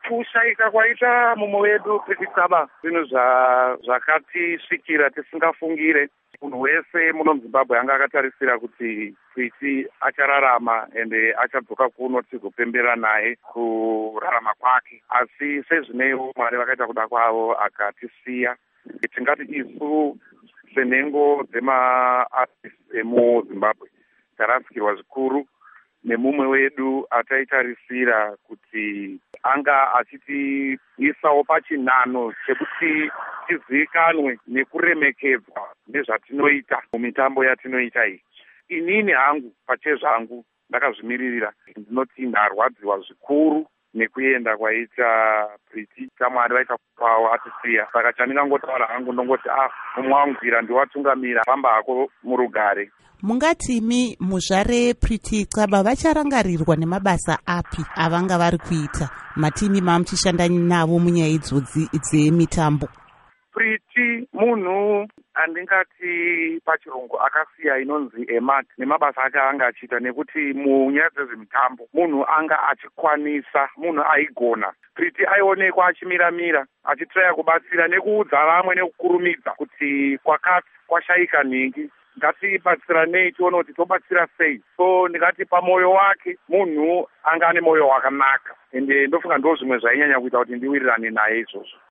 Kushaika kwaita mumwe wedu Pretty Xaba zvinhu zvakatisvikira tisingafungire. Munhu wese muno muZimbabwe anga akatarisira kuti Pretty achararama ende achadzoka kuno tizopembera naye kurarama kwake, asi sezvineiwo Mwari vakaita kuda kwavo akatisiya. Tingati isu senhengo dzemaartists emuZimbabwe tarasikirwa zvikuru nemumwe wedu ataitarisira kuti anga achitiisawo pachinhano chekuti tizivikanwe nekuremekedzwa nezvatinoita mumitambo yatinoita iyi. Inini hangu pachezvangu ndakazvimiririra ndinoti ndarwadziwa zvikuru nekuenda kwaita Pretty. Mwari vaita kwawo atisiya, saka chandingangotaura hangu ndongoti mumwe wangu bvira ndiwatungamira, famba hako murugare. Mungatimi muzvare Pretty Xaba vacharangarirwa nemabasa api avanga vari kuita matimi mamuchishanda navo munyaya idzodzi dzemitambo? Pretty munhu andingati pachirungu akasiya inonzi emat nemabasa ake anga achiita, nekuti munyaya dzezvemitambo munhu anga achikwanisa, munhu aigona. Pretty aionekwa achimiramira achitraya kubatsira nekuudza vamwe nekukurumidza kuti kwashaika nhingi, ngatibatsiranei tione kuti tobatsira sei. So ndingati pamoyo wake munhu anga ane moyo wakanaka, ende ndofunga ndo zvimwe zvainyanya kuita kuti ndiwirirane naye izvozvo.